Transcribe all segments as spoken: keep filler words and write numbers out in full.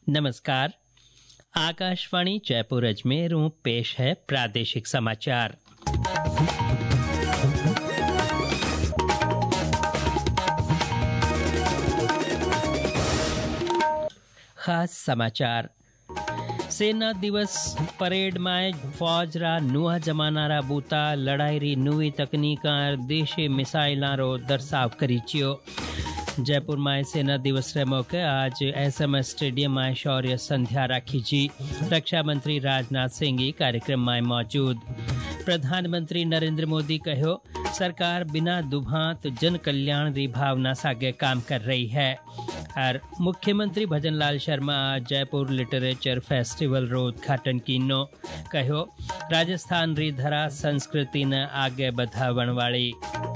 नमस्कार। आकाशवाणी जयपुर अजमेर पेश है प्रादेशिक समाचार। खास समाचार। सेना दिवस परेड में फौज रा नुआ जमाना रा बूता लड़ाई री नवी तकनीका देशी मिसाइलां रो दर्शाव करी चियो। जयपुर में सेना दिवस रे मौके आज एसएमएस स्टेडियम में शौर्य संध्या राखी जी। रक्षा मंत्री राजनाथ सिंह कार्यक्रम में मौजूद। प्रधानमंत्री नरेंद्र मोदी कहो सरकार बिना दुभांत जन कल्याण री भावना सागे काम कर रही है। और मुख्यमंत्री भजन लाल शर्मा आज जयपुर लिटरेचर फेस्टिवल रो उद्घाटन कीनो। कहो राजस्थान री धरा संस्कृति ने आगे बढ़ावण वाली।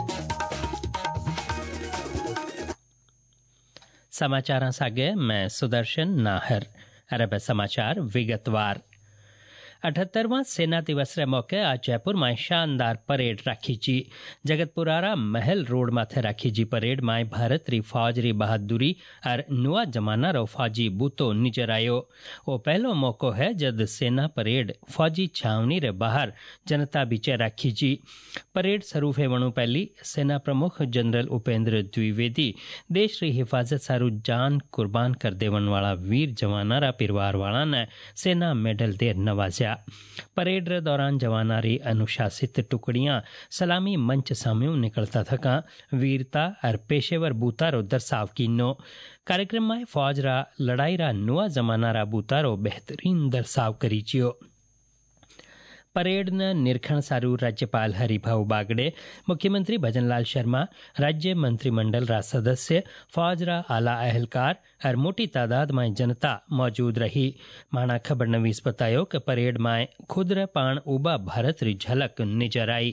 समाचार सागे मैं सुदर्शन नाहर। अरब समाचार विगतवार। अठहत्तरवां सेना दिवस रे मौके आज जयपुर में शानदार परेड राखी जी। जगतपुरारा महल रोड माथे राखी जी परेड में भारत री फौज री बहादुरी और नुआ जमाना रो फौजी बूतो नजर आयो। वो पहलो मौको है जब सेना परेड फौजी छावनी रे बाहर जनता बीचे राखी जी। परेड शुरू होवणु पहली सेना प्रमुख जनरल उपेंद्र द्विवेदी देश री हिफाजत सारू जान कुर्बान कर देवन वाला वीर जवाना रा परिवार वाला ने सेना मेडल देर नवाजा। परेड रे दौरान जवाना री अनुशासित टुकड़ियां सलामी मंच सामने निकलता थका वीरता और पेशेवर बूता रो दर्शाव कीनो। कार्यक्रम में फौज रा लड़ाई रा नुआ जमाना रा बूता रो बेहतरीन दर्शाव करी चियो। परेड न निरीक्षण सारू राज्यपाल हरिभाऊ बागड़े, मुख्यमंत्री भजनलाल शर्मा, राज्य मंत्रिमंडल रा सदस्य, फौज रा आला अहलकार और मोटी तादाद में जनता मौजूद रही। माना खबर नवीस बतायो कि परेड में खुद रे पाण उबा भारत री झलक नजर आई।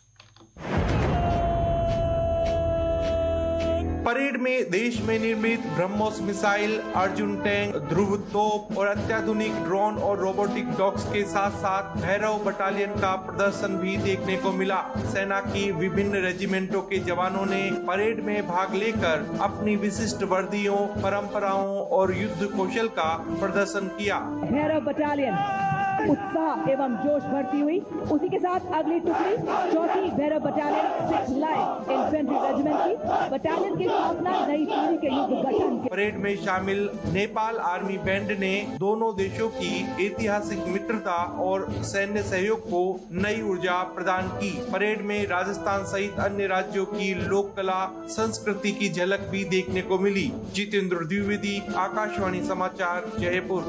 परेड में देश में निर्मित ब्रह्मोस मिसाइल, अर्जुन टैंक, ध्रुव तोप और अत्याधुनिक ड्रोन और रोबोटिक डॉग्स के साथ साथ भैरव बटालियन का प्रदर्शन भी देखने को मिला। सेना की विभिन्न रेजिमेंटों के जवानों ने परेड में भाग लेकर अपनी विशिष्ट वर्दियों, परंपराओं और युद्ध कौशल का प्रदर्शन किया। भैरव बटालियन उत्साह एवं जोश भरती हुई। उसी के साथ अगली टुकड़ी चौथी Bhairav battalion six light infantry regiment की बटालियन की स्थापना नई पीढ़ी के युद्ध गठन के। परेड में शामिल नेपाल आर्मी बैंड ने दोनों देशों की ऐतिहासिक मित्रता और सैन्य सहयोग को नई ऊर्जा प्रदान की। परेड में राजस्थान सहित अन्य राज्यों की लोक कला संस्कृति की झलक भी देखने को मिली। जितेंद्र द्विवेदी, आकाशवाणी समाचार, जयपुर।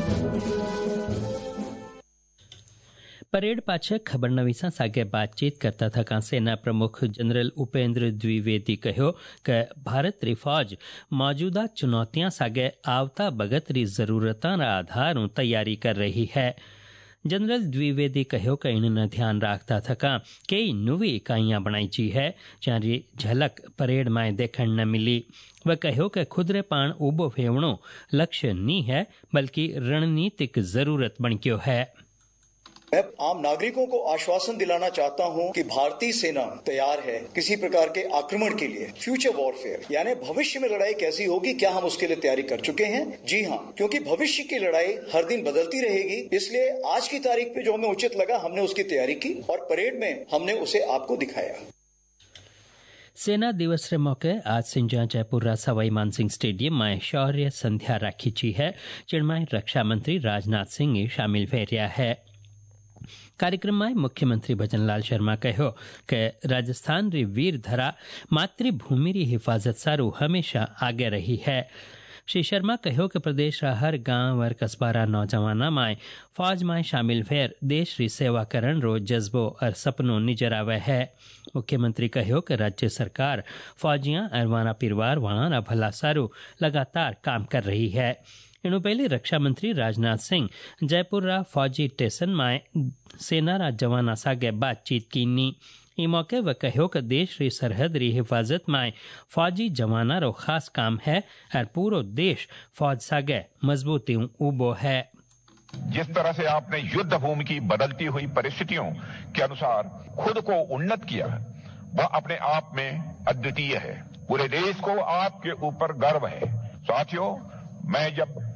परेड पाछे खबर नवीसा सागे बातचीत करता था सेना प्रमुख जनरल उपेंद्र द्विवेदी कहो कि भारत री फौज मौजूदा चुनौतियां सागे आवता बगत री जरूरतां रा आधार तैयारी कर रही है। जनरल द्विवेदी कहो कि इनने ध्यान रखता थका कई नवी इकाइयां बनाई जी है जारी झलक परेड में देखण न मिली। वह कहो कि खुद रे पाण उबो फेवणो लक्ष्य नी है बल्कि रणनीतिक जरूरत बन गयो है। मैं आम नागरिकों को आश्वासन दिलाना चाहता हूं कि भारतीय सेना तैयार है किसी प्रकार के आक्रमण के लिए। फ्यूचर वॉरफेयर यानी भविष्य में लड़ाई कैसी होगी, क्या हम उसके लिए तैयारी कर चुके हैं? जी हां, क्योंकि भविष्य की लड़ाई हर दिन बदलती रहेगी, इसलिए आज की तारीख पे जो हमें उचित लगा हमने उसकी तैयारी की और परेड में हमने उसे आपको दिखाया। सेना दिवस रे मौके आज सिंजा जयपुर रा सवाई मानसिंह स्टेडियम में शौर्य संध्या राखी जी है जिनमें रक्षा मंत्री राजनाथ सिंह शामिल भेरिया है। कार्यक्रम में मुख्यमंत्री भजनलाल शर्मा कहो कि राजस्थान री वीर धरा मातृभूमि री हिफाजत सारू हमेशा आगे रही है। श्री शर्मा कहो कि प्रदेश रा हर गांव और कस्बा रा नौजवाना में फौज में शामिल भेर देश री सेवा करण रो जज्बो और सपनों नजर आवे है। मुख्यमंत्री कहो कि राज्य सरकार फौजियां और वाना परिवार वाला रा भला सारू लगातार काम कर रही है। इनु पहले रक्षा मंत्री राजनाथ सिंह जयपुर रा फौजी स्टेशन में सेना रा जवाना सागे बातचीत कीनी। ई मौके वह कहो कि देश री सरहद री हिफाजत में फौजी जवाना रो खास काम है और पूरो देश फौज सागे मजबूती उबो है। जिस तरह से आपने युद्ध भूमि की बदलती हुई परिस्थितियों के अनुसार खुद को उन्नत किया, वह अपने आप में अद्वितीय है। पूरे देश को आपके ऊपर गर्व है। साथियों, मैं जब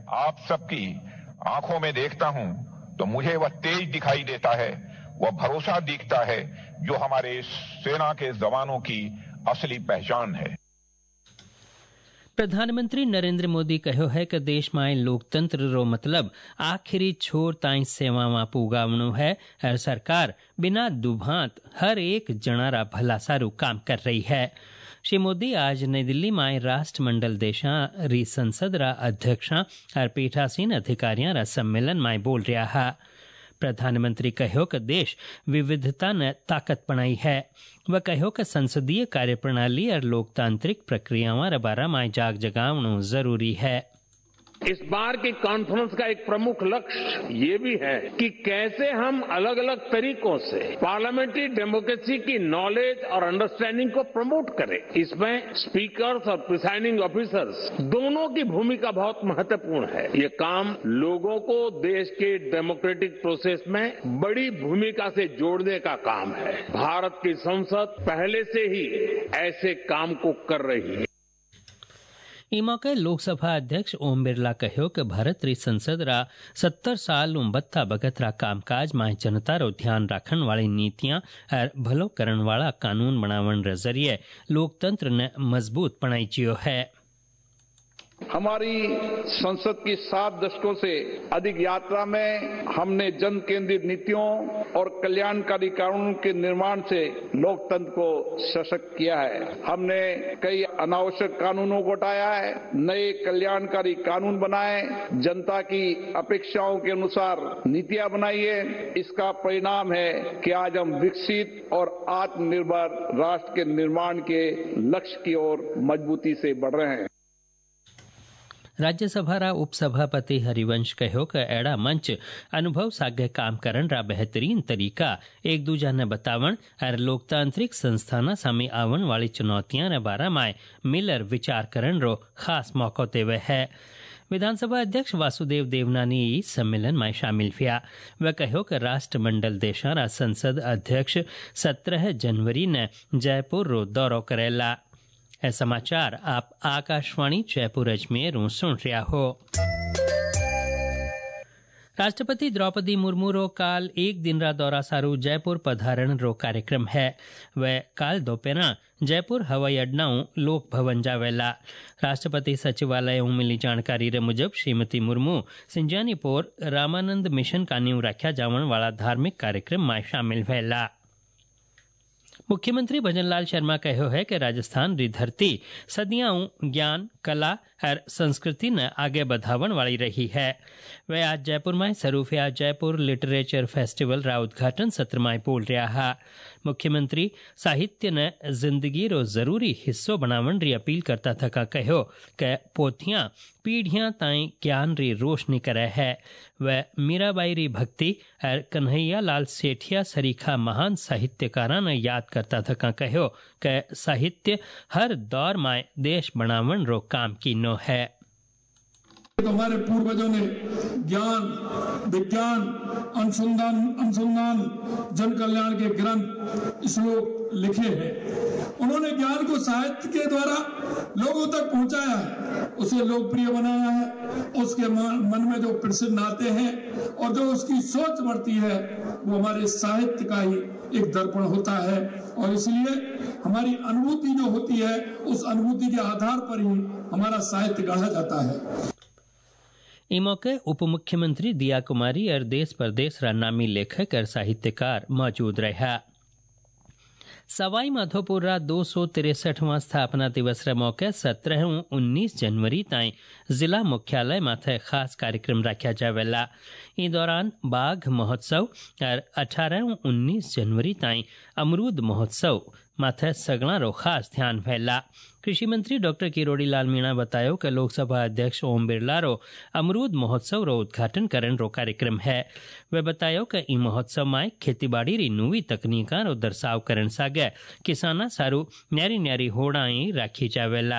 आप सबकी आंखों में देखता हूं तो मुझे वह तेज दिखाई देता है, वह भरोसा दिखता है जो हमारे सेना के जवानों की असली पहचान है। प्रधानमंत्री नरेंद्र मोदी कहो है कि देश में लोकतंत्र रो मतलब आखिरी छोर ताई सेवा में पुगावणो है और सरकार बिना दुभांत हर एक जनारा भला सारू काम कर रही है। श्री मोदी आज नई दिल्ली में राष्ट्रमंडल देशा री संसद रा अध्यक्षा और पीठासीन अधिकारियों रा सम्मेलन में बोल रहा है। प्रधानमंत्री कहो कि देश विविधता ने ताकत बनाई है। वह कहो कि संसदीय कार्यप्रणाली और लोकतांत्रिक प्रक्रियाओं रे बारे में जाग जगावणो जरूरी है। इस बार की कॉन्फ्रेंस का एक प्रमुख लक्ष्य ये भी है कि कैसे हम अलग अलग तरीकों से पार्लियामेंट्री डेमोक्रेसी की नॉलेज और अंडरस्टैंडिंग को प्रमोट करें। इसमें स्पीकर्स और प्रिसाइडिंग ऑफिसर्स दोनों की भूमिका बहुत महत्वपूर्ण है। ये काम लोगों को देश के डेमोक्रेटिक प्रोसेस में बड़ी भूमिका से जोड़ने का काम है। भारत की संसद पहले से ही ऐसे काम को कर रही है। ई मौके लोकसभा अध्यक्ष ओम बिरला कहो कि भारत री संसद रा सत्तर साल बत्ता बगत रा कामकाज में जनता रो ध्यान राखण वाली नीतियां और भलो करण वाला कानून बनावण रे जरिए लोकतंत्र ने मजबूत बनाई जियो है। हमारी संसद की सात दशकों से अधिक यात्रा में हमने जन केंद्रित नीतियों और कल्याणकारी कानूनों के निर्माण से लोकतंत्र को सशक्त किया है। हमने कई अनावश्यक कानूनों को हटाया है, नए कल्याणकारी कानून बनाए, जनता की अपेक्षाओं के अनुसार नीतियां बनाई है। इसका परिणाम है कि आज हम विकसित और आत्मनिर्भर राष्ट्र के निर्माण के लक्ष्य की ओर मजबूती से बढ़ रहे हैं। राज्यसभा रा उपसभापति हरिवंश कहो कि एड़ा मंच अनुभव सागे काम करन रा बेहतरीन तरीका एक दूजा ने बतावण और लोकतांत्रिक संस्थाना सामे आवण वाली चुनौतियां रे बारे में मिलर विचार करन रो खास मौको देवे है। विधानसभा अध्यक्ष वासुदेव देवनानी सम्मेलन में शामिल हुआ। वह कहो कि राष्ट्रमंडल देशा रा संसद अध्यक्ष सत्रह जनवरी ने जयपुर रो दौरो करेला। ए समाचार आप आकाशवाणी जयपुर अजमेर सुन रहा हो। राष्ट्रपति द्रौपदी मुर्मू रो काल एक दिन रा दौरा सारू जयपुर पधारण रो कार्यक्रम है। वह काल दोपहर जयपुर हवाई अड्डाओं लोक भवन जावेला। राष्ट्रपति सचिवालय मिली जानकारी रे मुजब श्रीमती मुर्मू सिंजानीपुर रामानंद मिशन का नींव रख्या जावन वाला धार्मिक कार्यक्रम में शामिल वेला। मुख्यमंत्री भजनलाल शर्मा कहो है कि राजस्थान री धरती सदियां ज्ञान कला और संस्कृति ने आगे बढ़ावन वाली रही है। वह आज जयपुर में सरूफिया जयपुर लिटरेचर फेस्टिवल रा उद्घाटन सत्र में बोल रहा है। मुख्यमंत्री साहित्य ने जिंदगी रो जरूरी हिस्सो बनावन री अपील करता थका कहो कि पोथियां पीढ़ियां ताई ज्ञान री रोशनी करे है। वह मीराबाई री भक्ति और कन्हैया लाल सेठिया सरीखा महान साहित्यकारा ने याद करता थका कहो कि साहित्य हर दौर में देश बनावन रो काम कीनो है। तो हमारे पूर्वजों ने ज्ञान विज्ञान अनुसंधान अनुसंधान जन कल्याण के ग्रंथ श्लोक लिखे हैं। उन्होंने ज्ञान को साहित्य के द्वारा लोगों तक पहुंचाया है, उसे लोकप्रिय बनाया है। उसके मन में जो प्रसिद्ध आते हैं और जो उसकी सोच बढ़ती है वो हमारे साहित्य का ही एक दर्पण होता है। और इसलिए हमारी अनुभूति जो होती है उस अनुभूति के आधार पर ही हमारा साहित्य गढ़ा जाता है। ई मौके उप मुख्यमंत्री दिया कुमारी और देश प्रदेश रा नामी लेखक और साहित्यकार मौजूद रहा। सवाई माधोपुर रा दो सौ तिरसठवां स्थापना दिवस रे मौके सत्रह उन्नीस जनवरी ताई जिला मुख्यालय माथे खास कार्यक्रम रखा जावेला। इस दौरान बाघ महोत्सव और अठारह उन्नीस जनवरी ताई अमरूद महोत्सव माथे सगड़ा रो खास ध्यान वेला। कृषि मंत्री डॉक्टर किरोड़ी लाल मीणा बतायो कि लोकसभा अध्यक्ष ओम बिरला रो अमरूद महोत्सव रो उद्घाटन करन रो कार्यक्रम है। वे बतायो कि ई महोत्सव में खेतीबाड़ी री नवी तकनीका रो दर्शाव करन सागे किसाना सारू न्यारी न्यारी होड़ाई राखी जावेला।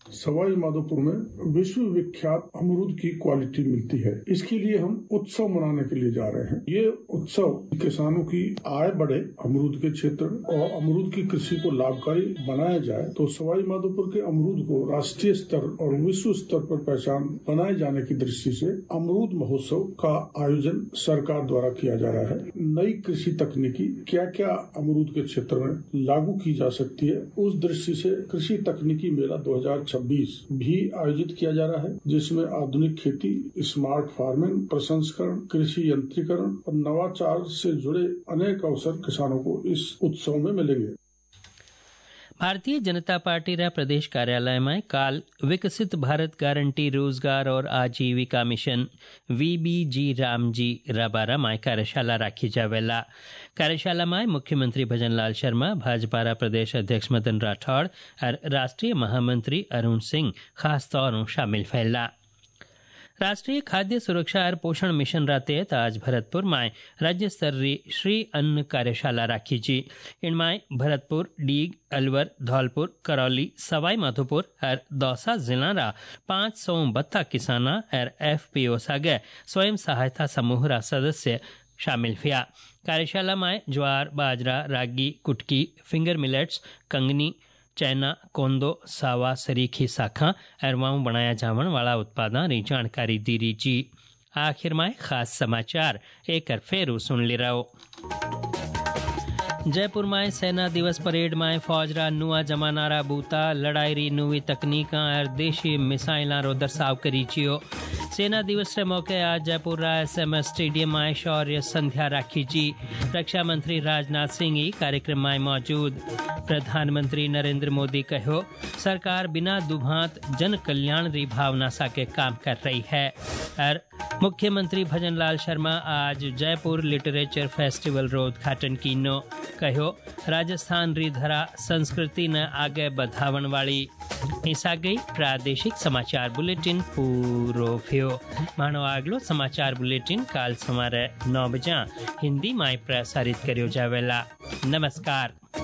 सवाई माधोपुर में विश्व विख्यात अमरूद की क्वालिटी मिलती है। इसके लिए हम उत्सव मनाने के लिए जा रहे हैं। ये उत्सव किसानों की आय बढ़े, अमरूद के क्षेत्र और अमरूद की कृषि को लाभकारी बनाया जाए, तो सवाई माधोपुर के अमरूद को राष्ट्रीय स्तर और विश्व स्तर पर पहचान बनाए जाने की दृष्टि से अमरूद महोत्सव का आयोजन सरकार द्वारा किया जा रहा है। नई कृषि तकनीकी क्या क्या अमरूद के क्षेत्र में लागू की जा सकती है, उस दृष्टि से कृषि तकनीकी मेला दो हजार छब्बीस भी आयोजित किया जा रहा है, जिसमें आधुनिक खेती, स्मार्ट फार्मिंग, प्रसंस्करण, कृषि यंत्रीकरण और नवाचार से जुड़े अनेक अवसर किसानों को इस उत्सव में मिलेंगे। भारतीय जनता पार्टी रा प्रदेश कार्यालय में काल विकसित भारत गारंटी रोजगार और आजीविका मिशन वीबीजी रामजी राबारा में कार्यशाला राखी जावेला। कार्यशाला में मुख्यमंत्री भजनलाल शर्मा, भाजपा रा प्रदेश अध्यक्ष मदन राठौड़ और राष्ट्रीय महामंत्री अरुण सिंह खास तौर शामिल फैला। राष्ट्रीय खाद्य सुरक्षा और पोषण मिशन रा तहत आज भरतपुर में राज्य स्तरीय श्री अन्न कार्यशाला राखी जी। इनमें भरतपुर, डीग, अलवर, धौलपुर, करौली, सवाई माधोपुर और दौसा जिला रा पांच सौ बत्ता किसाना और एफपीओ सागे स्वयं सहायता समूह रा सदस्य शामिल हुआ। कार्यशाला में ज्वार, बाजरा, रागी, कुटकी, फिंगर मिलेट्स, कंगनी, चैना, कोंदो, सावा, सरीखी शाखा और वाऊ बनाया जावन वाला उत्पादन की जानकारी दी रही जी। आखिर में खास समाचार एक फेरू सुन ले रहो। जयपुर में सेना दिवस परेड में फौजरा नुआ जमानारा बूता, लड़ाई री नुवी तकनीक और देशी मिसाइल रो दर्शाव करी चियो। सेना दिवस के मौके आज जयपुर रा एसएमएस स्टेडियम में शौर्य संध्या राखी जी। रक्षा मंत्री राजनाथ सिंह कार्यक्रम में मौजूद। प्रधानमंत्री नरेंद्र मोदी कहो, सरकार बिना दुभांत जन कल्याण री भावना सा के काम कर रही है। और मुख्यमंत्री भजनलाल शर्मा आज जयपुर लिटरेचर फेस्टिवल रो उद्घाटन कीनो। कहो, राजस्थान री धरा संस्कृति न आगे बढ़ावन वाली। ऐसा गई प्रादेशिक समाचार बुलेटिन पूरो थियो। मानो आगलो समाचार बुलेटिन काल सवारे नौ बजे हिंदी में प्रसारित करियो जावेला। नमस्कार।